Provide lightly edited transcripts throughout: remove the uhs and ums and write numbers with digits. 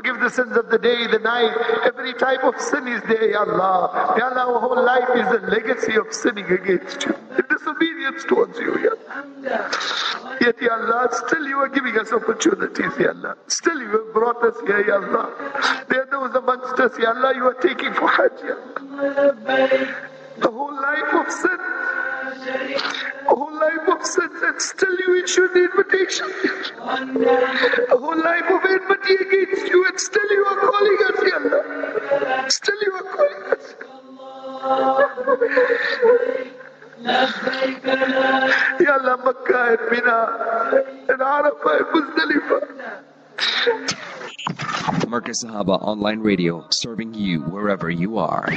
forgive the sins of the day, the night. Every type of sin is there, Ya Allah. Ya Allah, our whole life is a legacy of sinning against you, in disobedience towards you, Ya Allah. Yet, Ya Allah, still you are giving us opportunities, Ya Allah. Still you have brought us here, Ya Allah. There are those amongst us, Ya Allah, you are taking for Hajj, Ya Allah. The whole life of sin. A whole life of sins, and still you issue the invitation. A whole life of enmity against you, and still you are calling us, Ya Allah. Still you are calling us. Ya Allah, Makkah and Mina and Arafah and Muzdalifah. Marcus Sahaba Online Radio, serving you wherever you are.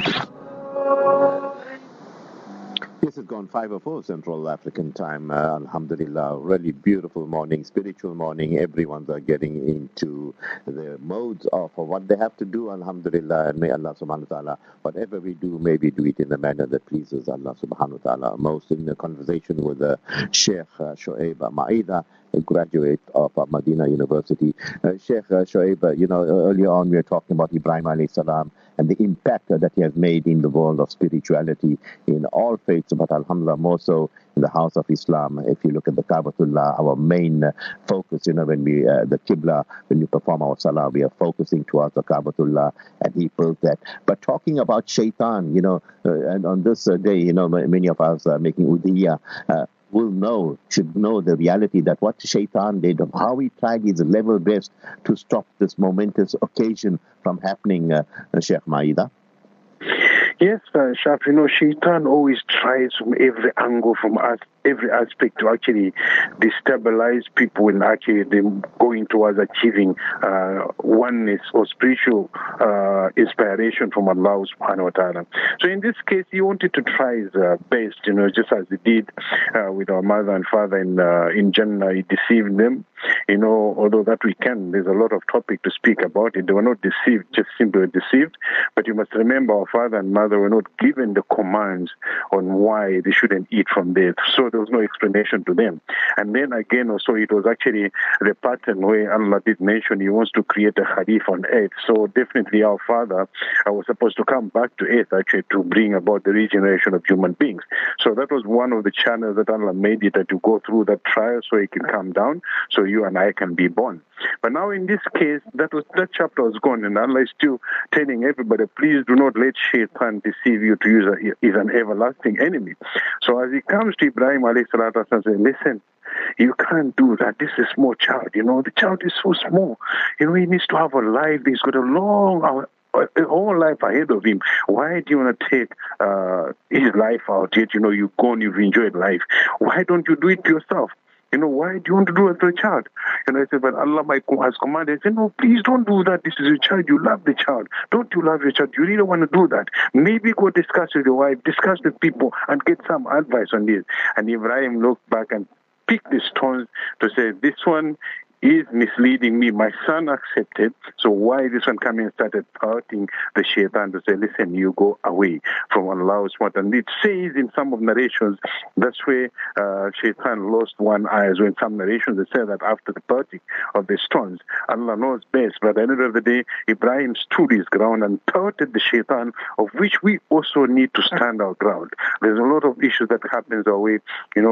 This has gone 5:04 Central African time. Alhamdulillah, really beautiful morning, spiritual morning. Everyone's getting into the modes of what they have to do. Alhamdulillah, and may Allah subhanahu wa ta'ala, whatever we do, may we do it in the manner that pleases Allah subhanahu wa ta'ala. Most in the conversation with Sheikh Shoaib Maida, a graduate of Medina University. Sheikh Shoaib, earlier on we were talking about Ibrahim alayhi salam and the impact that he has made in the world of spirituality in all faiths, but alhamdulillah, more so in the house of Islam. If you look at the Kaabatullah, our main focus, when we, the Qibla, when we perform our Salah, we are focusing towards the Kaabatullah, and he built that. But talking about Shaitan, and on this day, many of us are making Udhiyah, should know the reality that what Shaitan did, of how he tried his level best to stop this momentous occasion from happening, Sheikh Maida. Yes, Shaf, Shaitan always tries from every angle, from every aspect, to actually destabilize people and actually them going towards achieving oneness or spiritual inspiration from Allah subhanahu wa ta'ala. So in this case, he wanted to try his best, just as he did with our mother and father in Jannah. He deceived them. Although that there's a lot of topic to speak about it. They were not deceived, just simply deceived. But you must remember, our father and mother were not given the commands on why they shouldn't eat from there. So there was no explanation to them. And then again, also, it was actually the pattern where Allah did mention He wants to create a Khalif on earth. So definitely our father was supposed to come back to earth, actually, to bring about the regeneration of human beings. So that was one of the channels that Allah made it, that you go through that trial so it can come down, so you and I can be born. But now in this case, that chapter was gone, and Allah is still telling everybody, please do not let Shaitan deceive you to use is an everlasting enemy. So as he comes to Ibrahim alayhi salatu and says, listen, you can't do that. This is a small child. The child is so small. He needs to have a life. He's got a whole life ahead of him. Why do you want to take his life out yet? You've gone, you've enjoyed life. Why don't you do it to yourself? Why do you want to do it to a child? I said, but Allah has commanded. I said, no, please don't do that. This is your child. You love the child. Don't you love your child? You really want to do that? Maybe go discuss with your wife, discuss with people, and get some advice on this. And Ibrahim looked back and picked the stones to say, this one is misleading me. My son accepted, so why this one coming and started hurting the Shaitan to say, listen, you go away from Allah's word. And it says in some of narrations, that's where Shaitan lost one eye. So in some narrations, they say that after the parting of the stones, Allah knows best. But at the end of the day, Ibrahim stood his ground and thwarted the Shaitan, of which we also need to stand our ground. There's a lot of issues that happens our way.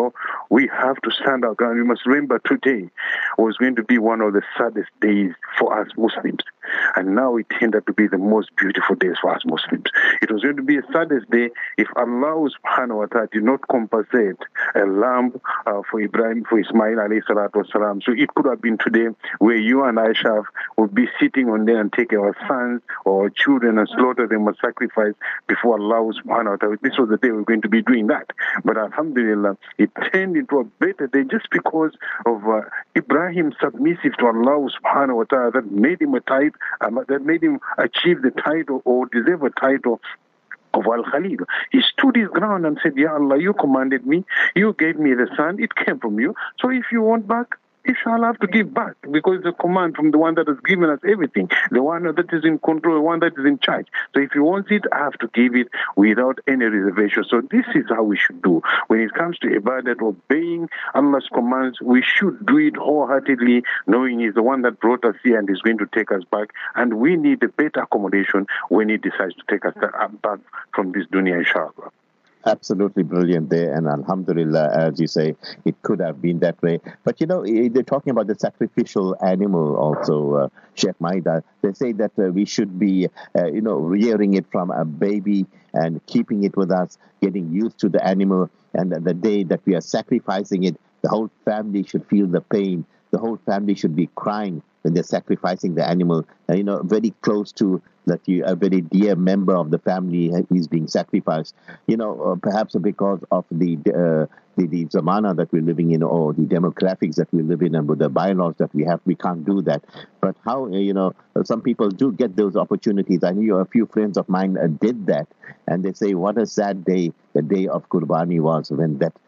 We have to stand our ground. You must remember today was going to be one of the saddest days for us Muslims. And now it turned out to be the most beautiful days for us Muslims. It was going to be a saddest day if Allah subhanahu wa ta'ala did not compensate a lamb for Ismail alayhi salatu wasalam. So it could have been today where you and Aisha would be sitting on there and take our sons or our children and slaughter them as sacrifice before Allah subhanahu wa ta'ala. This was the day we were going to be doing that. But alhamdulillah, it turned into a better day just because of Ibrahim submissive to Allah subhanahu wa ta'ala, that made him that made him achieve the title or deserve a title of Al-Khalil. He stood his ground and said, Ya Allah, you commanded me, you gave me the son, it came from you. So if you want back, he shall have to give back, because it's a command from the one that has given us everything, the one that is in control, the one that is in charge. So if he wants it, I have to give it without any reservation. So this is how we should do. When it comes to ibadat, obeying Allah's commands, we should do it wholeheartedly, knowing He's the one that brought us here and is going to take us back. And we need a better accommodation when He decides to take us back from this dunya, inshallah. Absolutely brilliant there, and alhamdulillah, as you say, it could have been that way. But they're talking about the sacrificial animal also, Sheikh Maida. They say that we should be, rearing it from a baby and keeping it with us, getting used to the animal, and the day that we are sacrificing it, the whole family should feel the pain. The whole family should be crying when they're sacrificing the animal. Very close to that, a very dear member of the family is being sacrificed. Perhaps because of the zamana that we're living in, or the demographics that we live in, and with the bylaws that we have, we can't do that. But how, some people do get those opportunities. I knew a few friends of mine did that, and they say what a sad day the day of Qurbani was, when that,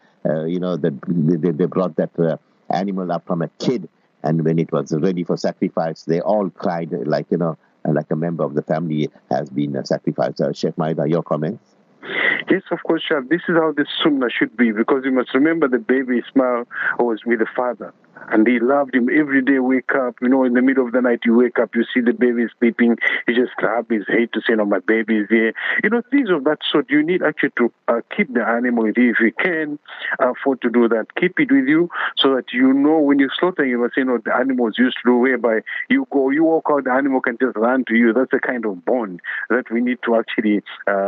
they brought that animal up from a kid, and when it was ready for sacrifice, they all cried like a member of the family has been sacrificed. Sheikh Maida, your comments? Yes, of course, Shah. This is how the sunnah should be, because you must remember the baby Ismail was with the father, and he loved him every day. Wake up, in the middle of the night, you wake up, you see the baby sleeping, you just grab his head to say, no, my baby is here. Things of that sort. You need actually to keep the animal with you. If you can afford to do that, keep it with you, so that when you slaughter, you must say, no, the animals used to do, whereby you walk out, the animal can just run to you. That's a kind of bond that we need to actually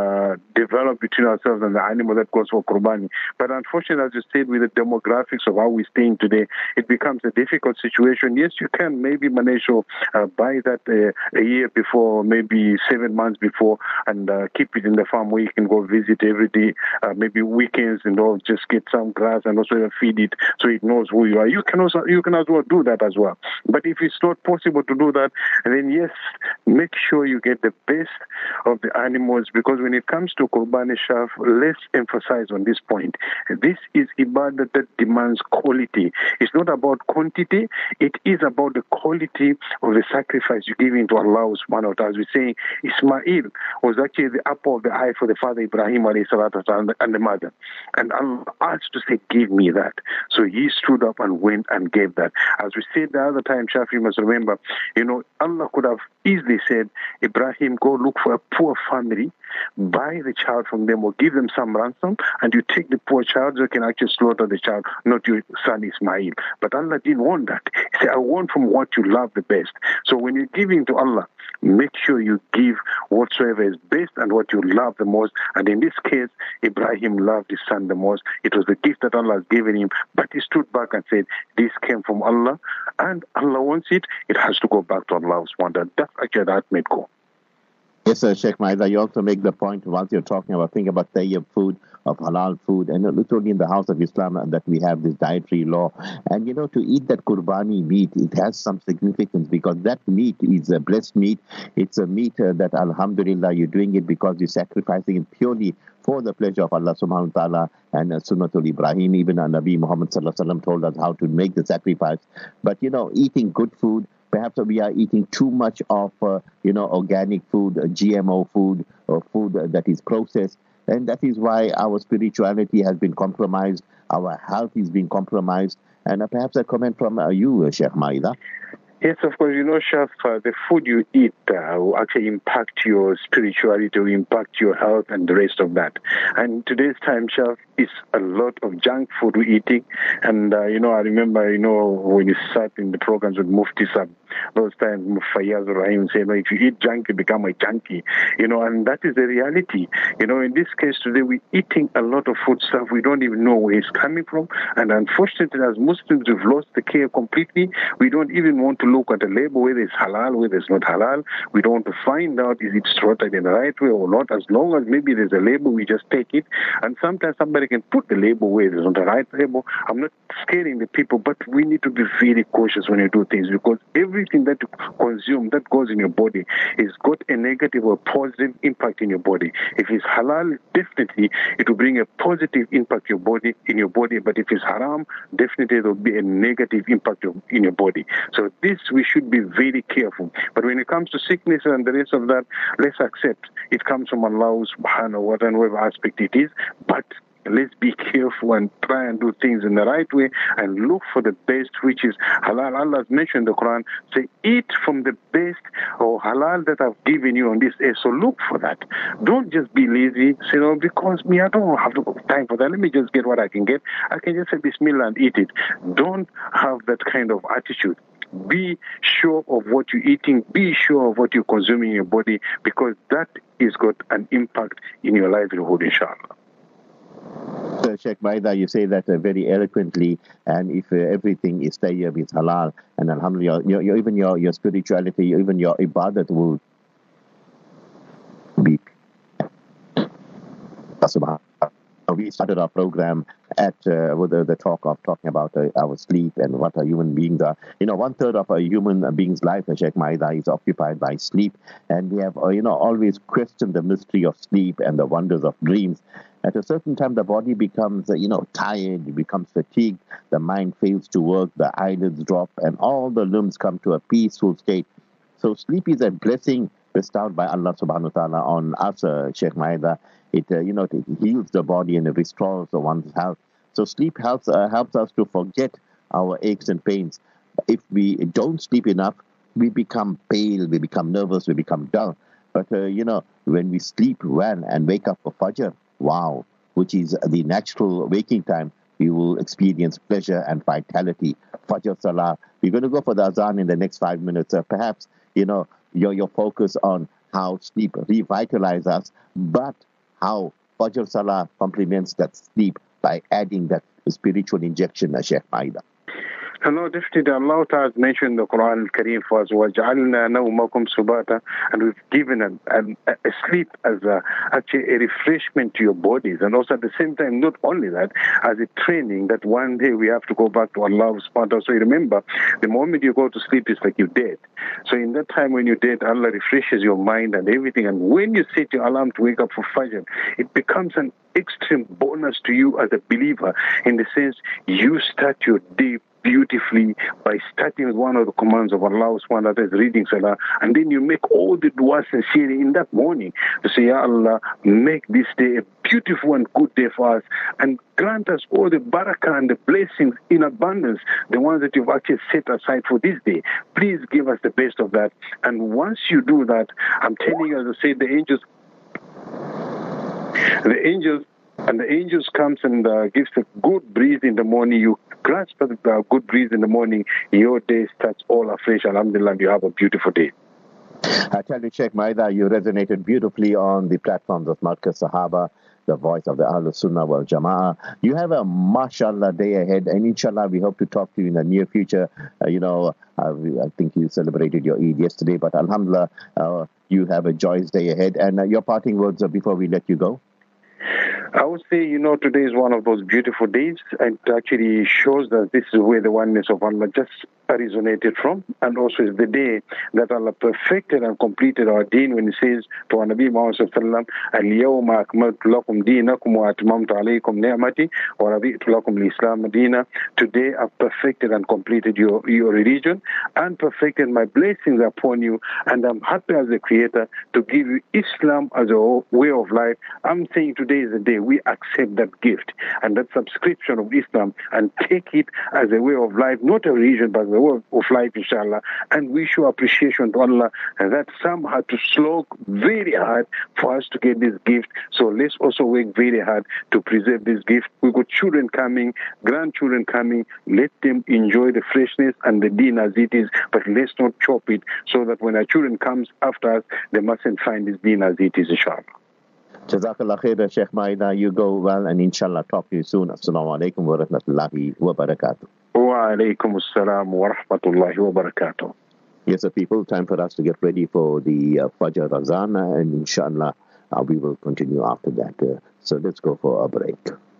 develop between ourselves and the animal that goes for Qurbani. But unfortunately, as you said, with the demographics of how we're staying today, it becomes a difficult situation. Yes, you can maybe manage to buy that a year before, maybe 7 months before, and keep it in the farm where you can go visit every day, maybe weekends, and just get some grass and also feed it so it knows who you are. You can as well do that as well. But if it's not possible to do that, then yes, make sure you get the best of the animals, because when it comes to Qurbani Shaf, let's emphasize on this point. This is ibadah that demands quality. It's not about quantity, it is about the quality of the sacrifice you give into Allah subhanahu wa ta'ala. As we say, Ismail was actually the apple of the eye for the father Ibrahim alayhi salatu and the mother. And Allah asked to say, give me that. So he stood up and went and gave that. As we said the other time, Shafi, you must remember, Allah could have easily said, Ibrahim, go look for a poor family, buy the child from them or give them some ransom, and you take the poor child, so you can actually slaughter the child, not your son Ismail. But Allah didn't want that. He said, I want from what you love the best. So when you're giving to Allah, make sure you give whatsoever is best and what you love the most. And in this case, Ibrahim loved his son the most. It was the gift that Allah has given him, but he stood back and said, this came from Allah, and Allah wants it, it has to go back to Allah's wonder. That's actually the ultimate goal. Yes, sir, Sheikh Maida, you also make the point, once you're talking about, think about tayyib food, of halal food, and literally in the house of Islam that we have this dietary law. And to eat that Qurbani meat, it has some significance, because that meat is a blessed meat. It's a meat that, alhamdulillah, you're doing it because you're sacrificing it purely for the pleasure of Allah subhanahu wa ta'ala and Sunnatul Ibrahim. Even Nabi Muhammad sallallahu alaihi wasallam told us how to make the sacrifice. But, eating good food, perhaps we are eating too much of, organic food, GMO food, or food that is processed. And that is why our spirituality has been compromised, our health is being compromised. And perhaps a comment from you, Sheikh Maida. Yes, of course. Chef, the food you eat will actually impact your spirituality, will impact your health and the rest of that. And today's time, Chef, is a lot of junk food we're eating. And, I remember, when you sat in the programs with Mufti Sab, those times, Fayyaz Rahim said, if you eat junk, you become a junkie. And that is the reality. In this case today, we're eating a lot of food stuff. We don't even know where it's coming from. And unfortunately, as Muslims, we've lost the care completely. We don't even want to look at the label, whether it's halal, whether it's not halal. We don't want to find out, is it slaughtered in the right way or not. As long as maybe there's a label, we just take it. And sometimes somebody can put the label where there's not the right label. I'm not scaring the people, but we need to be very cautious when you do things, because every everything that you consume that goes in your body is got a negative or positive impact in your body. If it's halal, definitely it will bring a positive impact in your body. But if it's haram, definitely there will be a negative impact in your body. So this we should be very careful. But when it comes to sickness and the rest of that, let's accept it comes from Allah subhanahu wa ta'ala, whatever aspect it is. But let's be careful and try and do things in the right way and look for the best, which is halal. Allah has mentioned in the Quran, say, eat from the best or halal that I've given you on this earth. So look for that. Don't just be lazy. Say, no, because me, I don't have time for that. Let me just get what I can get. I can just say Bismillah and eat it. Don't have that kind of attitude. Be sure of what you're eating. Be sure of what you're consuming in your body, because that is got an impact in your livelihood, inshallah. Sheikh Maida, you say that very eloquently, and if everything is tayyib, is halal, and alhamdulillah, even your spirituality, even your ibadat will be. We started our program at with the talking about our sleep and what our human beings are. 1/3 of a human being's life, Sheikh Maida, is occupied by sleep, and we have always questioned the mystery of sleep and the wonders of dreams. At a certain time, the body becomes tired, it becomes fatigued, the mind fails to work, the eyelids drop, and all the limbs come to a peaceful state. So sleep is a blessing bestowed by Allah subhanahu wa ta'ala on us, Sheikh Maida. It heals the body and it restores one's health. So sleep helps us to forget our aches and pains. If we don't sleep enough, we become pale, we become nervous, we become dull. But when we sleep well and wake up for Fajr, wow, which is the natural waking time, we will experience pleasure and vitality. Fajr Salah. We're going to go for the Azan in the next 5 minutes. Perhaps your focus on how sleep revitalizes us, but how Fajr Salah complements that sleep by adding that spiritual injection, Sheikh Maida. No, definitely Allah Ta'ala has mentioned in the Quran al-Kareem for us, وَجَعَلْنَا نَوْمَكُمْ سُبَاتًا, and we've given a sleep as actually a refreshment to your bodies, and also at the same time, not only that, as a training that one day we have to go back to Allah subhanahu wa ta'ala. So you remember, the moment you go to sleep, it's like you're dead. So in that time when you're dead, Allah refreshes your mind and everything, and when you set your alarm to wake up for Fajr, it becomes an extreme bonus to you as a believer, in the sense you start your day beautifully by starting with one of the commands of Allah subhanahu wa ta'ala, reading Salah, and then you make all the dua sincerely in that morning to say, Ya Allah, make this day a beautiful and good day for us, and grant us all the barakah and the blessings in abundance, the ones that you've actually set aside for this day. Please give us the best of that. And once you do that, I'm telling you, as I said, the angels comes and gives a good breeze in the morning. You grasp the good breeze in the morning, your day starts all afresh. Alhamdulillah, you have a beautiful day. I tell you, Sheikh Maida, you resonated beautifully on the platforms of Markaz Sahaba, the voice of the Ahlul Sunnah wal Jama'ah. You have a mashallah day ahead, and inshallah we hope to talk to you in the near future. I think you celebrated your Eid yesterday, but alhamdulillah, you have a joyous day ahead. And your parting words before we let you go? I would say, today is one of those beautiful days, and it actually shows that this is where the oneness of Allah just resonated from, and also is the day that Allah perfected and completed our deen when He says to our Nabi Muhammad sallallahu alaihi wasallam, "Al-yawma akmaltu lakum dinakum wa atmamtu alaykum ni'mati wa raditu lakum al-Islam dina." Today I've perfected and completed your religion and perfected my blessings upon you, and I'm happy as the Creator to give you Islam as a way of life. I'm saying today is the day we accept that gift and that subscription of Islam and take it as a way of life, not a religion, but a way of life, inshallah. And we show appreciation to Allah, and that some had to slog very hard for us to get this gift. So let's also work very hard to preserve this gift. We've got children coming, grandchildren coming. Let them enjoy the freshness and the deen as it is, but let's not chop it, so that when our children comes after us, they mustn't find this deen as it is, inshallah. Jazakallah khair, Sheikh Maida. You go well, and inshallah talk to you soon. Assalamu alaikum wa rahmatullahi wa barakatuh. Wa alaikum assalam wa rahmatullahi wa barakatuh. Yes, people, time for us to get ready for the Fajr Azan, and inshallah we will continue after that. So let's go for a break.